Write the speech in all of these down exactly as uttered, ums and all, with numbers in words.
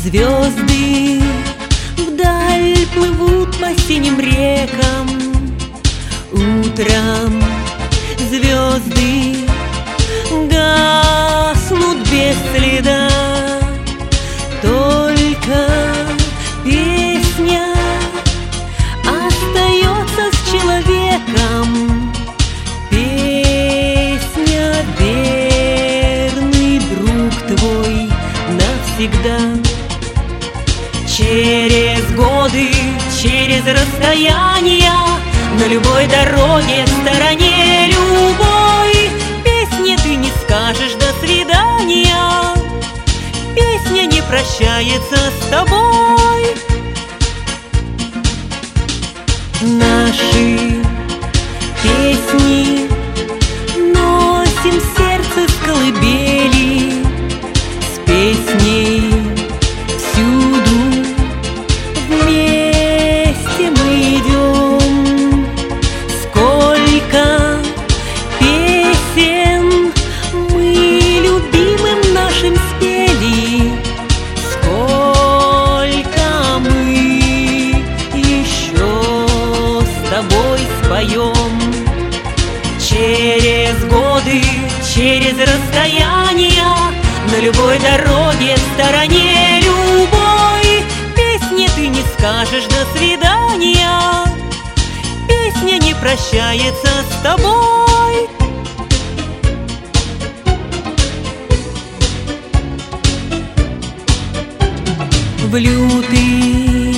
Звезды вдаль плывут по синим рекам. Утром звезды гаснут без следа. Только песня остается с человеком. Песня — верный друг твой навсегда. Через годы, через расстояния, на любой дороге, в стороне любой песне ты не скажешь «до свидания». Песня не прощается с тобой. Наши песни носим в сердце с колыбели, с песней всюду вместе мы идем. Сколько песен мы любимым нашим спели, сколько мы еще с тобой споем. Через годы, через расстояния, на любой дороге, в стороне любой песне ты не скажешь «до свидания». Песня не прощается с тобой. В лютый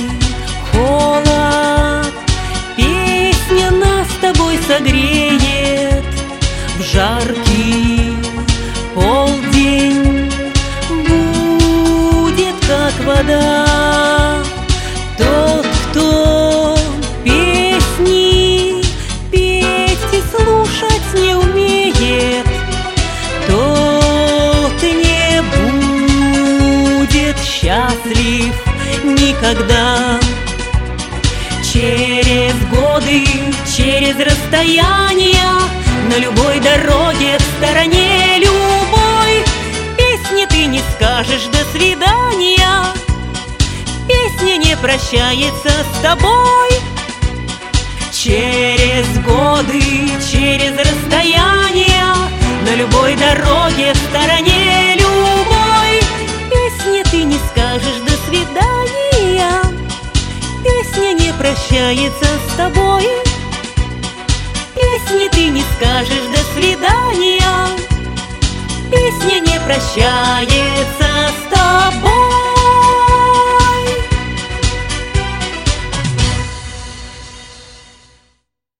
холод песня нас с тобой согреет. В жаркий полдень будет как вода. Тот, кто песни петь и слушать не умеет, тот не будет счастлив никогда. Через годы, через расстояния, на любой дороге, в стороне любой песне ты не скажешь «до свидания». Песня не прощается с тобой. Через годы, через расстояния, на любой дороге, в стороне любой песне ты не скажешь «до свидания». Песня не прощается с тобой. Песни ты не скажешь «до свидания». Песня не прощается.